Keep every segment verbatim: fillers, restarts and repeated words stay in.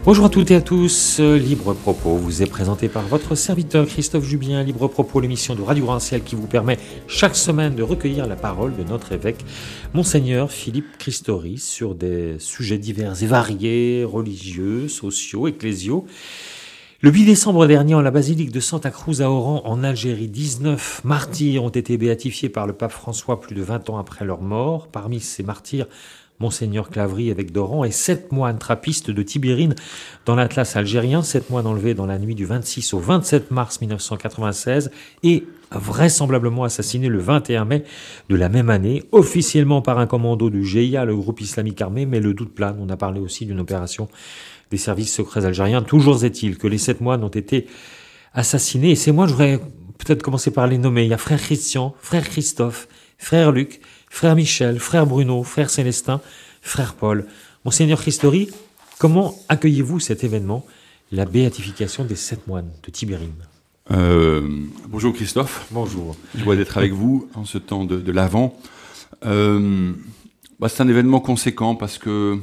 Bonjour à toutes et à tous, Libre Propos vous est présenté par votre serviteur Christophe Jubien. Libre Propos, l'émission de Radio Grand Ciel qui vous permet chaque semaine de recueillir la parole de notre évêque, Monseigneur Philippe Christori, sur des sujets divers et variés, religieux, sociaux, ecclésiaux. Le huit décembre dernier, en la basilique de Santa Cruz à Oran, en Algérie, dix-neuf martyrs ont été béatifiés par le pape François plus de vingt ans après leur mort. Parmi ces martyrs, Monseigneur Clavry, évêque d'Oran, et sept moines trappistes de Tibérine dans l'Atlas algérien, sept moines enlevés dans la nuit du vingt-six au vingt-sept mars mille neuf cent quatre-vingt-seize et vraisemblablement assassinés le vingt et un mai de la même année, officiellement par un commando du G I A, le groupe islamique armé, mais le doute plane. On a parlé aussi d'une opération des services secrets algériens. Toujours est-il que les sept moines ont été assassinés, et ces moines, je voudrais peut-être commencer par les nommer. Il y a frère Christian, frère Christophe, frère Luc, frère Michel, frère Bruno, frère Célestin, frère Paul. Monseigneur Christori, comment accueillez-vous cet événement, la béatification des sept moines de Tibérine ? euh, Bonjour Christophe. Bonjour. Joie d'être avec vous en ce temps de, de l'Avent. Euh, bah c'est un événement conséquent parce que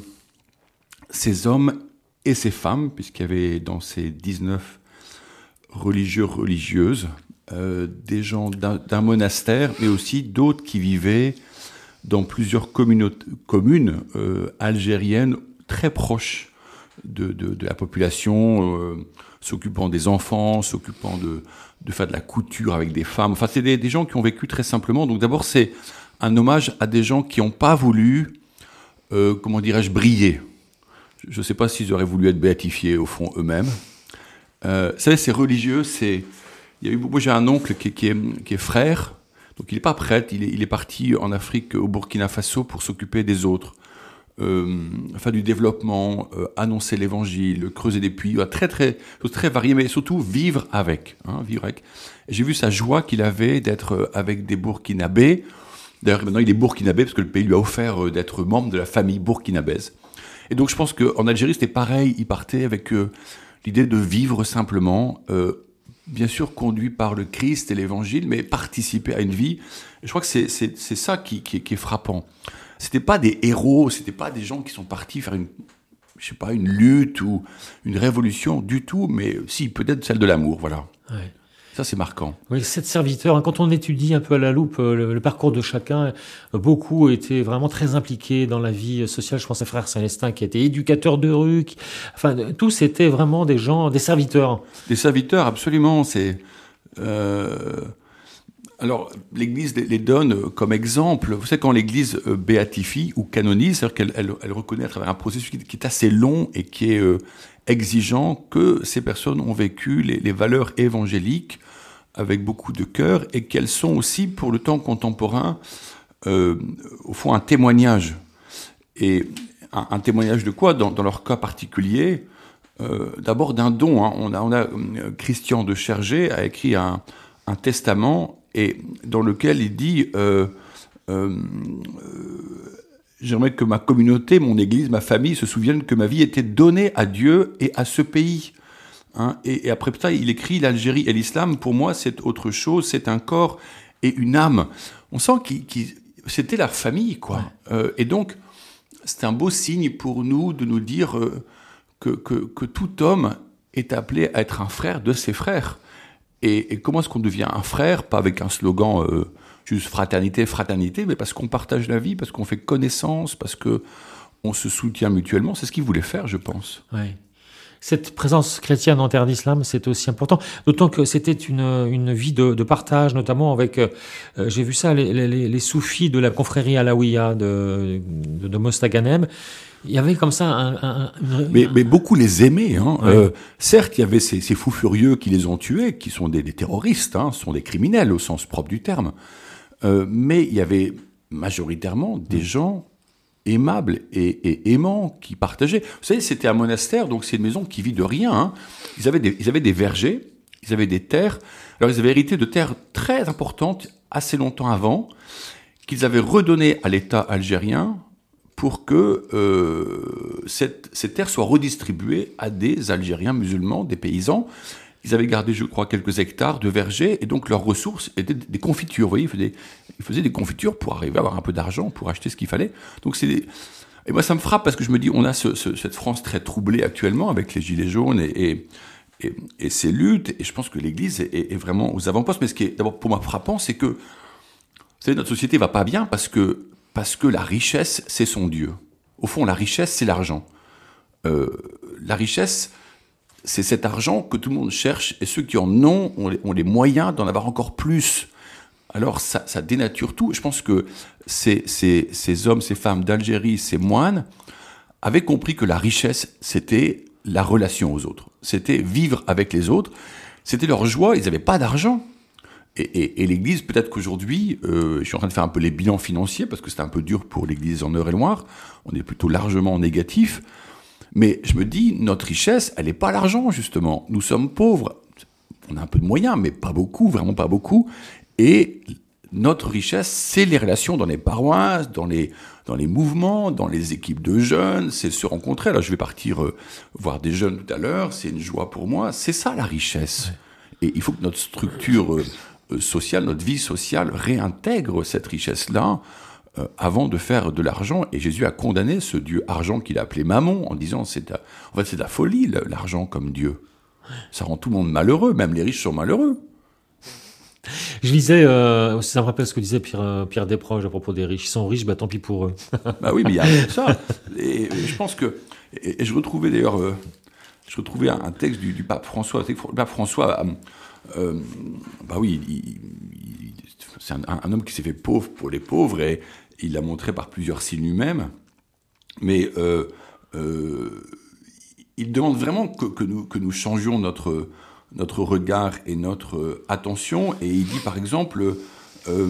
ces hommes et ces femmes, puisqu'il y avait dans ces dix-neuf religieux, religieuses, euh, des gens d'un, d'un monastère, mais aussi d'autres qui vivaient dans plusieurs communes euh, algériennes très proches de, de, de la population, euh, s'occupant des enfants, s'occupant de, de faire de la couture avec des femmes. Enfin, c'est des, des gens qui ont vécu très simplement. Donc d'abord, c'est un hommage à des gens qui n'ont pas voulu, euh, comment dirais-je, briller. Je ne sais pas s'ils auraient voulu être béatifiés, au fond, eux-mêmes. Euh, vous savez, c'est religieux, c'est... Il y a eu... Moi, j'ai un oncle qui, qui, est, qui est frère. Donc il n'est pas prêtre, il est, il est parti en Afrique, au Burkina Faso, pour s'occuper des autres, euh, faire du développement, euh, annoncer l'évangile, creuser des puits, très très très varié, mais surtout vivre avec, hein, vivre avec. Et j'ai vu sa joie qu'il avait d'être avec des Burkinabés. D'ailleurs maintenant il est Burkinabé parce que le pays lui a offert d'être membre de la famille burkinabèse. Et donc je pense qu'en Algérie c'était pareil, il partait avec euh, l'idée de vivre simplement. Euh, bien sûr conduit par le Christ et l'Évangile, mais participer à une vie. Et je crois que c'est, c'est, c'est ça qui, qui, qui est frappant. C'était pas des héros, c'était pas des gens qui sont partis faire une, je sais pas, une lutte ou une révolution du tout, mais si, peut-être celle de l'amour, voilà. Ouais. Ça, c'est marquant. Oui, sept serviteurs. Hein, quand on étudie un peu à la loupe le, le parcours de chacun, beaucoup étaient vraiment très impliqués dans la vie sociale. Je pense à frère Célestin qui était éducateur de rue. Qui, enfin, tous étaient vraiment des gens, des serviteurs. Des serviteurs, absolument. C'est euh... alors l'Église les donne comme exemple. Vous savez, quand l'Église béatifie ou canonise, c'est-à-dire qu'elle elle, elle reconnaît à travers un processus qui est assez long et qui est euh, exigeant que ces personnes ont vécu les, les valeurs évangéliques avec beaucoup de cœur et qu'elles sont aussi, pour le temps contemporain, euh, au fond, un témoignage. Et un, un témoignage de quoi ? Dans, dans leur cas particulier, euh, d'abord d'un don. Hein. On a, on a euh, Christian de Chergé a écrit un, un testament et dans lequel il dit euh, euh, euh, j'aimerais que ma communauté, mon église, ma famille se souviennent que ma vie était donnée à Dieu et à ce pays. Hein, et, et après ça, il écrit l'Algérie et l'islam. Pour moi, c'est autre chose. C'est un corps et une âme. On sent qu'il, qu'il, c'était la famille, quoi. Ouais. Euh, et donc, c'est un beau signe pour nous de nous dire euh, que, que, que tout homme est appelé à être un frère de ses frères. Et, et comment est-ce qu'on devient un frère ? Pas avec un slogan euh, juste fraternité, fraternité, mais parce qu'on partage la vie, parce qu'on fait connaissance, parce que on se soutient mutuellement. C'est ce qu'il voulait faire, je pense. Ouais. Cette présence chrétienne en terre d'islam, c'est aussi important. D'autant que c'était une, une vie de, de partage, notamment avec, euh, j'ai vu ça, les, les, les soufis de la confrérie alaouia de, de, de Mostaganem. Il y avait comme ça un... un, une... mais, mais beaucoup les aimaient. Hein. Ouais. Euh, certes, il y avait ces, ces fous furieux qui les ont tués, qui sont des, des terroristes, hein, sont des criminels au sens propre du terme. Euh, mais il y avait majoritairement des gens aimables et, et aimants qui partageaient. Vous savez, c'était un monastère, donc c'est une maison qui vit de rien. Hein. Ils avaient des, ils avaient des vergers, ils avaient des terres. Alors ils avaient hérité de terres très importantes assez longtemps avant, qu'ils avaient redonnées à l'État algérien pour que euh, cette, cette terre soit redistribuée à des Algériens musulmans, des paysans. Ils avaient gardé, je crois, quelques hectares de vergers, et donc leurs ressources étaient des confitures. Vous voyez, ils faisaient, ils faisaient des confitures pour arriver à avoir un peu d'argent, pour acheter ce qu'il fallait. Donc c'est des... Et moi, ça me frappe parce que je me dis, on a ce, ce, cette France très troublée actuellement avec les gilets jaunes et, et, et, et ces luttes. Et je pense que l'Église est, est, est vraiment aux avant-postes. Mais ce qui est d'abord pour moi frappant, c'est que, vous savez, notre société va pas bien parce que, parce que la richesse, c'est son Dieu. Au fond, la richesse, c'est l'argent. Euh, la richesse, c'est cet argent que tout le monde cherche et ceux qui en ont ont les, ont les moyens d'en avoir encore plus. Alors ça, ça dénature tout. Je pense que ces, ces, ces hommes, ces femmes d'Algérie, ces moines, avaient compris que la richesse, c'était la relation aux autres. C'était vivre avec les autres. C'était leur joie. Ils n'avaient pas d'argent. Et, et, et l'Église, peut-être qu'aujourd'hui, euh, je suis en train de faire un peu les bilans financiers, parce que c'est un peu dur pour l'Église en Eure-et-Loire. On est plutôt largement négatif. Mais je me dis, notre richesse, elle n'est pas l'argent, justement. Nous sommes pauvres. On a un peu de moyens, mais pas beaucoup, vraiment pas beaucoup. Et notre richesse, c'est les relations dans les paroisses, dans les, dans les mouvements, dans les équipes de jeunes, c'est se rencontrer. Là, je vais partir euh, voir des jeunes tout à l'heure, c'est une joie pour moi. C'est ça, la richesse. Ouais. Et il faut que notre structure euh, sociale, notre vie sociale réintègre cette richesse-là euh, avant de faire de l'argent. Et Jésus a condamné ce Dieu argent qu'il a appelé Mammon, en disant, c'est à, en fait, c'est de la folie, l'argent comme Dieu. Ça rend tout le monde malheureux, même les riches sont malheureux. Je lisais, euh, ça me rappelle ce que disait Pierre, Pierre Desproges à propos des riches. Ils sont riches, bah tant pis pour eux. Bah oui, mais il y a ça. Et, et je pense que, et, et je retrouvais d'ailleurs, euh, je retrouvais un, un texte du, du pape François. Le pape François, euh, euh, bah oui, il, il, c'est un, un homme qui s'est fait pauvre pour les pauvres et il l'a montré par plusieurs signes lui-même. Mais euh, euh, il demande vraiment que, que nous que nous changions notre notre regard et notre attention, et il dit par exemple, euh,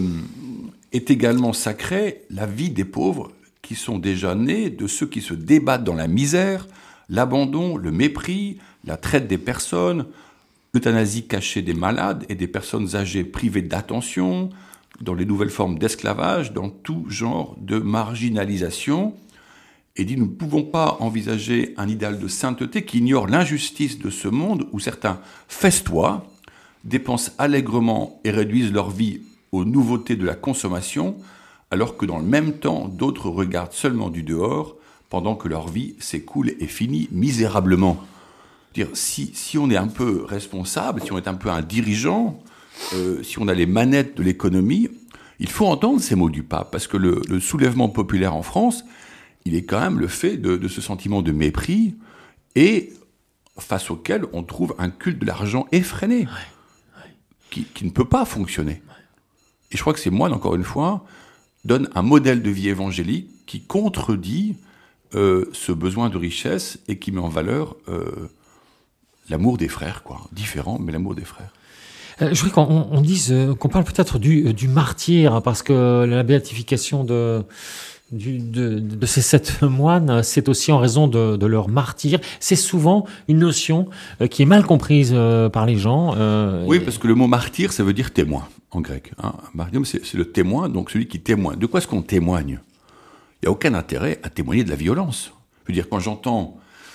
est également sacrée la vie des pauvres qui sont déjà nés de ceux qui se débattent dans la misère, l'abandon, le mépris, la traite des personnes, l'euthanasie cachée des malades et des personnes âgées privées d'attention, dans les nouvelles formes d'esclavage, dans tout genre de marginalisation. Et dit, nous ne pouvons pas envisager un idéal de sainteté qui ignore l'injustice de ce monde où certains festoient, dépensent allègrement et réduisent leur vie aux nouveautés de la consommation, alors que dans le même temps, d'autres regardent seulement du dehors, pendant que leur vie s'écoule et finit misérablement. Dire, si, si on est un peu responsable, si on est un peu un dirigeant, euh, si on a les manettes de l'économie, il faut entendre ces mots du pape, parce que le, le soulèvement populaire en France, il est quand même le fait de, de ce sentiment de mépris et face auquel on trouve un culte de l'argent effréné, ouais, ouais. Qui, qui ne peut pas fonctionner. Ouais. Et je crois que ces moines, encore une fois, donnent un modèle de vie évangélique qui contredit euh, ce besoin de richesse et qui met en valeur euh, l'amour des frères, quoi. Différent, mais l'amour des frères. Euh, je voudrais qu'on on dise, euh, qu'on parle peut-être du, du martyr, hein, parce que la béatification de... Du, de, de ces sept moines, c'est aussi en raison de, de leur martyr. C'est souvent une notion euh, qui est mal comprise euh, par les gens. Euh, oui, et... parce que le mot martyr, ça veut dire témoin en grec. Hein. Martyr, c'est, c'est le témoin, donc celui qui témoigne. De quoi est-ce qu'on témoigne ? Il n'y a aucun intérêt à témoigner de la violence. Je veux dire, quand j'entends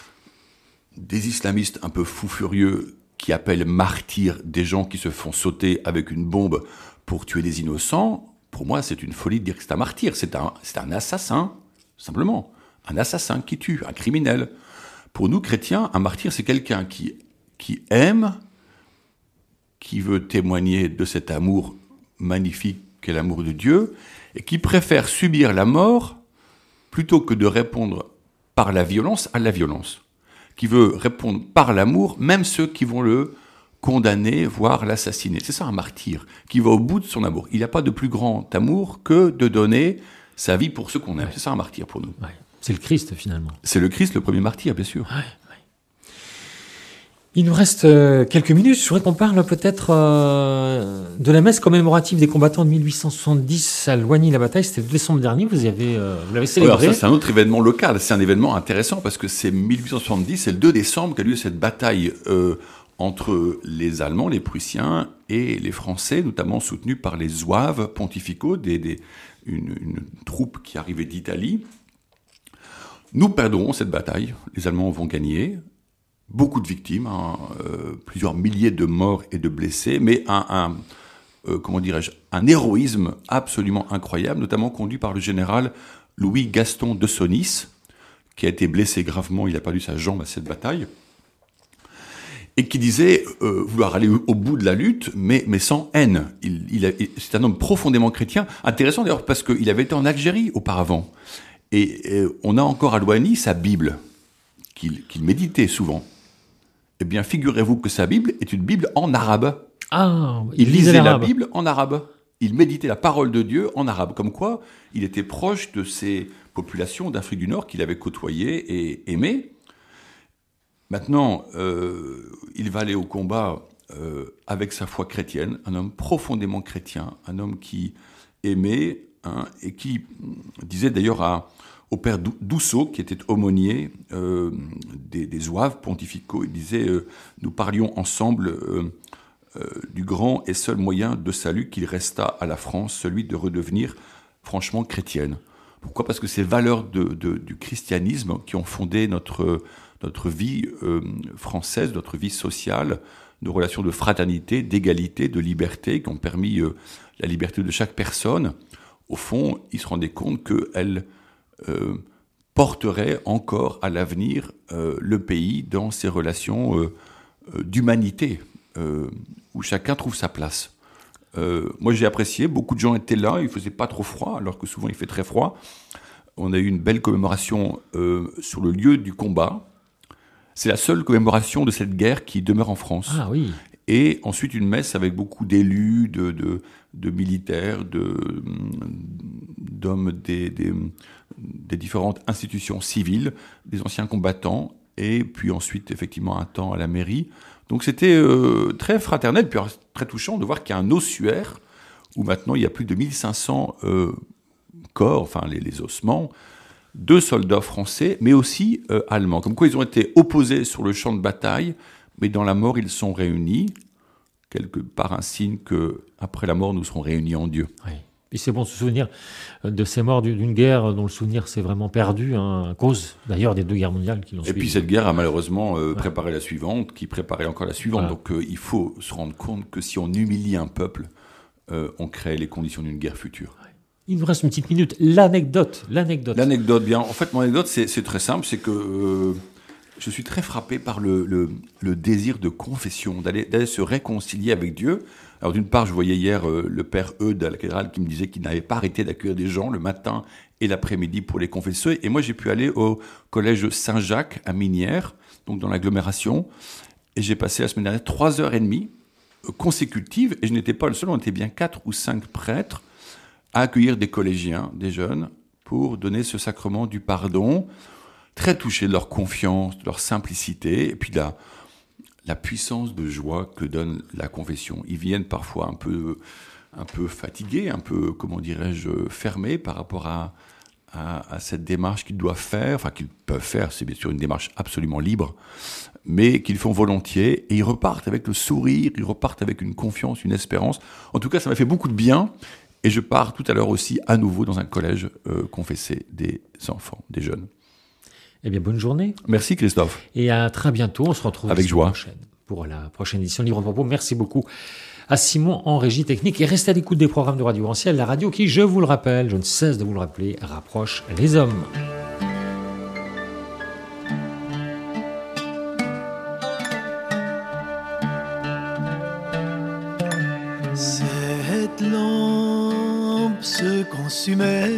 des islamistes un peu fous furieux qui appellent martyrs des gens qui se font sauter avec une bombe pour tuer des innocents, pour moi, c'est une folie de dire que c'est un martyr. C'est un, c'est un assassin, simplement. Un assassin qui tue, un criminel. Pour nous, chrétiens, un martyr, c'est quelqu'un qui, qui aime, qui veut témoigner de cet amour magnifique qu'est l'amour de Dieu, et qui préfère subir la mort plutôt que de répondre par la violence à la violence. Qui veut répondre par l'amour, même ceux qui vont le condamner, voire l'assassiner. C'est ça un martyr, qui va au bout de son amour. Il n'y a pas de plus grand amour que de donner sa vie pour ceux qu'on aime. Ouais. C'est ça un martyr pour nous. Ouais. C'est le Christ, finalement. C'est le Christ, le premier martyr, bien sûr. Ouais, ouais. Il nous reste euh, quelques minutes. Je voudrais qu'on parle peut-être euh, de la messe commémorative des combattants de mille huit cent soixante-dix à Loigny-la-Bataille. C'était le décembre dernier. Vous, y avez, euh, vous l'avez célébré. Alors ça, c'est un autre événement local. C'est un événement intéressant parce que c'est mille huit cent soixante-dix, c'est le deux décembre qu'a lieu cette bataille euh, entre les Allemands, les Prussiens et les Français, notamment soutenus par les zouaves pontificaux, des, des, une, une troupe qui arrivait d'Italie. Nous perdrons cette bataille, les Allemands vont gagner, beaucoup de victimes, hein, euh, plusieurs milliers de morts et de blessés, mais un, un euh, comment dirais-je, un héroïsme absolument incroyable, notamment conduit par le général Louis Gaston de Sonis, qui a été blessé gravement, il a perdu sa jambe à cette bataille, et qui disait euh, vouloir aller au, au bout de la lutte, mais, mais sans haine. Il, il a, c'est un homme profondément chrétien, intéressant d'ailleurs parce qu'il avait été en Algérie auparavant. Et, et on a encore à Louani sa Bible, qu'il, qu'il méditait souvent. Eh bien, figurez-vous que sa Bible est une Bible en arabe. Ah, il, il lisait l'arabe. la Bible en arabe. Il méditait la parole de Dieu en arabe. Comme quoi, il était proche de ces populations d'Afrique du Nord qu'il avait côtoyées et aimées. Maintenant, euh, il va aller au combat euh, avec sa foi chrétienne, un homme profondément chrétien, un homme qui aimait hein, et qui disait d'ailleurs à, au père Dousseau, qui était aumônier euh, des, des Zouaves pontificaux, il disait euh, « Nous parlions ensemble euh, euh, du grand et seul moyen de salut qu'il resta à la France, celui de redevenir franchement chrétienne. » Pourquoi ? Parce que ces valeurs de, de, du christianisme qui ont fondé notre... notre vie euh, française, notre vie sociale, nos relations de fraternité, d'égalité, de liberté, qui ont permis euh, la liberté de chaque personne, au fond, ils se rendaient compte qu'elles euh, porteraient encore à l'avenir euh, le pays dans ses relations euh, euh, d'humanité, euh, où chacun trouve sa place. Euh, moi, j'ai apprécié, beaucoup de gens étaient là, il ne faisait pas trop froid, alors que souvent il fait très froid. On a eu une belle commémoration euh, sur le lieu du combat. C'est la seule commémoration de cette guerre qui demeure en France. Ah oui. Et ensuite une messe avec beaucoup d'élus, de, de, de militaires, de, d'hommes des, des, des différentes institutions civiles, des anciens combattants, et puis ensuite effectivement un temps à la mairie. Donc c'était euh, très fraternel, puis très touchant de voir qu'il y a un ossuaire où maintenant il y a plus de mille cinq cents euh, corps, enfin les, les ossements, de soldats français, mais aussi euh, allemands. Comme quoi, ils ont été opposés sur le champ de bataille, mais dans la mort, ils sont réunis, quelque part un signe qu'après la mort, nous serons réunis en Dieu. Oui. Et c'est bon de se souvenir de ces morts d'une guerre dont le souvenir s'est vraiment perdu, hein, à cause d'ailleurs des deux guerres mondiales qui l'ont suivi. Et puis cette guerre a malheureusement euh, ouais. préparé la suivante, qui préparait encore la suivante. Voilà. Donc euh, il faut se rendre compte que si on humilie un peuple, euh, on crée les conditions d'une guerre future. Ouais. Il nous reste une petite minute. L'anecdote. L'anecdote. L'anecdote, bien. En fait, mon anecdote, c'est, c'est très simple. C'est que euh, je suis très frappé par le, le, le désir de confession, d'aller, d'aller se réconcilier avec Dieu. Alors, d'une part, je voyais hier euh, le père Eudes à la cathédrale qui me disait qu'il n'avait pas arrêté d'accueillir des gens le matin et l'après-midi pour les confesser. Et moi, j'ai pu aller au collège Saint-Jacques à Minières, donc dans l'agglomération. Et j'ai passé la semaine dernière trois heures et demie euh, consécutives. Et je n'étais pas le seul, on était bien quatre ou cinq prêtres à accueillir des collégiens, des jeunes, pour donner ce sacrement du pardon, très touchés de leur confiance, de leur simplicité, et puis de la, la puissance de joie que donne la confession. Ils viennent parfois un peu, un peu fatigués, un peu, comment dirais-je, fermés par rapport à, à, à cette démarche qu'ils doivent faire, enfin qu'ils peuvent faire, c'est bien sûr une démarche absolument libre, mais qu'ils font volontiers, et ils repartent avec le sourire, ils repartent avec une confiance, une espérance. En tout cas, ça m'a fait beaucoup de bien. Et je pars tout à l'heure aussi à nouveau dans un collège euh, confesser des enfants, des jeunes. Eh bien, bonne journée. Merci Christophe. Et à très bientôt. On se retrouve avec joie prochaine pour la prochaine édition Libre Propos. Merci beaucoup à Simon en régie technique. Et restez à l'écoute des programmes de Radio Granciel, la radio qui, je vous le rappelle, je ne cesse de vous le rappeler, rapproche les hommes. Cette lampe se consumait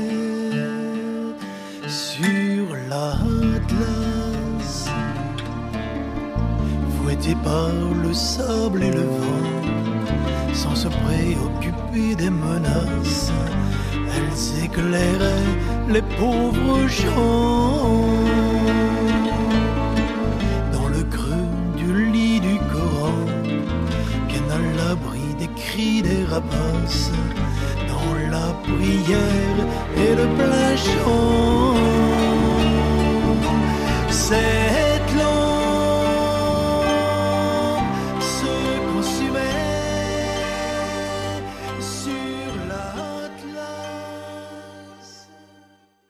sur l'Atlas, fouettée par le sable et le vent, sans se préoccuper des menaces, elles éclairaient les pauvres gens. Dans le creux du lit du Coran, qu'un à l'abri des cris des rapaces, dans la prière et le plein